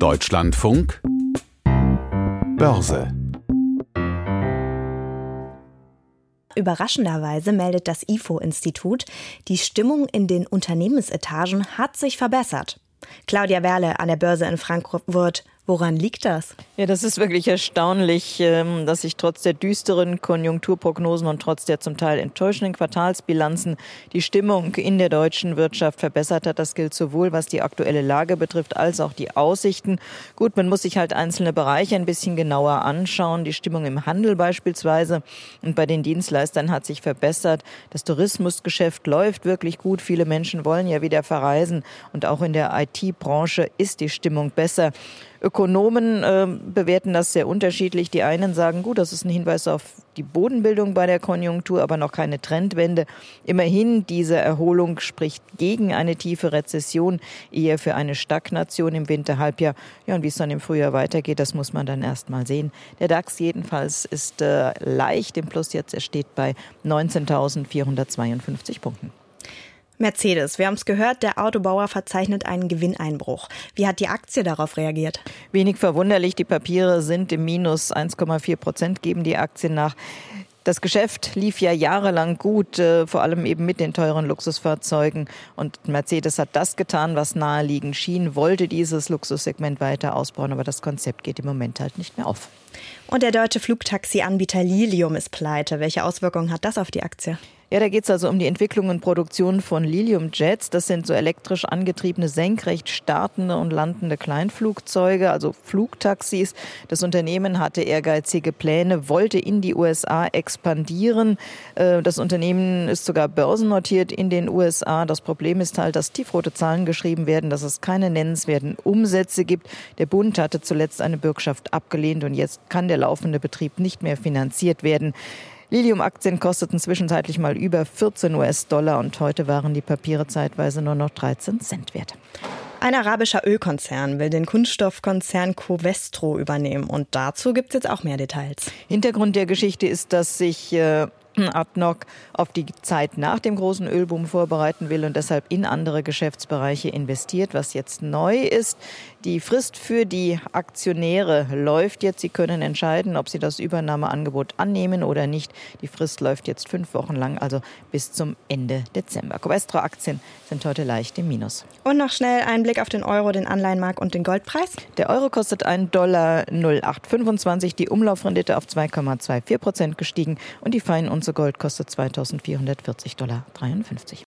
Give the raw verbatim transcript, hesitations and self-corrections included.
Deutschlandfunk Börse. Überraschenderweise meldet das I F O-Institut, die Stimmung in den Unternehmensetagen hat sich verbessert. Claudia Werle an der Börse in Frankfurt. Woran liegt das? Ja, das ist wirklich erstaunlich, dass sich trotz der düsteren Konjunkturprognosen und trotz der zum Teil enttäuschenden Quartalsbilanzen die Stimmung in der deutschen Wirtschaft verbessert hat. Das gilt sowohl, was die aktuelle Lage betrifft, als auch die Aussichten. Gut, man muss sich halt einzelne Bereiche ein bisschen genauer anschauen. Die Stimmung im Handel beispielsweise und bei den Dienstleistern hat sich verbessert. Das Tourismusgeschäft läuft wirklich gut. Viele Menschen wollen ja wieder verreisen und auch in der I T-Branche ist die Stimmung besser. Ökonomen äh, bewerten das sehr unterschiedlich. Die einen sagen, gut, das ist ein Hinweis auf die Bodenbildung bei der Konjunktur, aber noch keine Trendwende. Immerhin, diese Erholung spricht gegen eine tiefe Rezession, eher für eine Stagnation im Winterhalbjahr. Ja, und wie es dann im Frühjahr weitergeht, das muss man dann erst mal sehen. Der DAX jedenfalls ist äh, leicht im Plus jetzt. Er steht bei neunzehntausendvierhundertzweiundfünfzig Punkten. Mercedes, wir haben es gehört, der Autobauer verzeichnet einen Gewinneinbruch. Wie hat die Aktie darauf reagiert? Wenig verwunderlich, die Papiere sind im Minus eins Komma vier Prozent, geben die Aktien nach. Das Geschäft lief ja jahrelang gut, äh, vor allem eben mit den teuren Luxusfahrzeugen. Und Mercedes hat das getan, was naheliegend schien, wollte dieses Luxussegment weiter ausbauen, aber das Konzept geht im Moment halt nicht mehr auf. Und der deutsche Flugtaxi-Anbieter Lilium ist pleite. Welche Auswirkungen hat das auf die Aktie? Ja, da geht es also um die Entwicklung und Produktion von Lilium Jets. Das sind so elektrisch angetriebene, senkrecht startende und landende Kleinflugzeuge, also Flugtaxis. Das Unternehmen hatte ehrgeizige Pläne, wollte in die U S A expandieren. Das Unternehmen ist sogar börsennotiert in den U S A. Das Problem ist halt, dass tiefrote Zahlen geschrieben werden, dass es keine nennenswerten Umsätze gibt. Der Bund hatte zuletzt eine Bürgschaft abgelehnt und jetzt kann der laufende Betrieb nicht mehr finanziert werden. Lilium-Aktien kosteten zwischenzeitlich mal über vierzehn US-Dollar und heute waren die Papiere zeitweise nur noch dreizehn Cent wert. Ein arabischer Ölkonzern will den Kunststoffkonzern Covestro übernehmen und dazu gibt es jetzt auch mehr Details. Hintergrund der Geschichte ist, dass sich äh, A D N O C auf die Zeit nach dem großen Ölboom vorbereiten will und deshalb in andere Geschäftsbereiche investiert. Was jetzt neu ist, die Frist für die Aktionäre läuft jetzt. Sie können entscheiden, ob sie das Übernahmeangebot annehmen oder nicht. Die Frist läuft jetzt fünf Wochen lang, also bis zum Ende Dezember. Covestro-Aktien sind heute leicht im Minus. Und noch schnell ein Blick auf den Euro, den Anleihenmarkt und den Goldpreis. Der Euro kostet ein Dollar null Komma acht fünfundzwanzig, die Umlaufrendite auf zwei Komma vierundzwanzig Prozent gestiegen und die Feinunze Gold kostet zweitausendvierhundertvierzig Dollar dreiundfünfzig.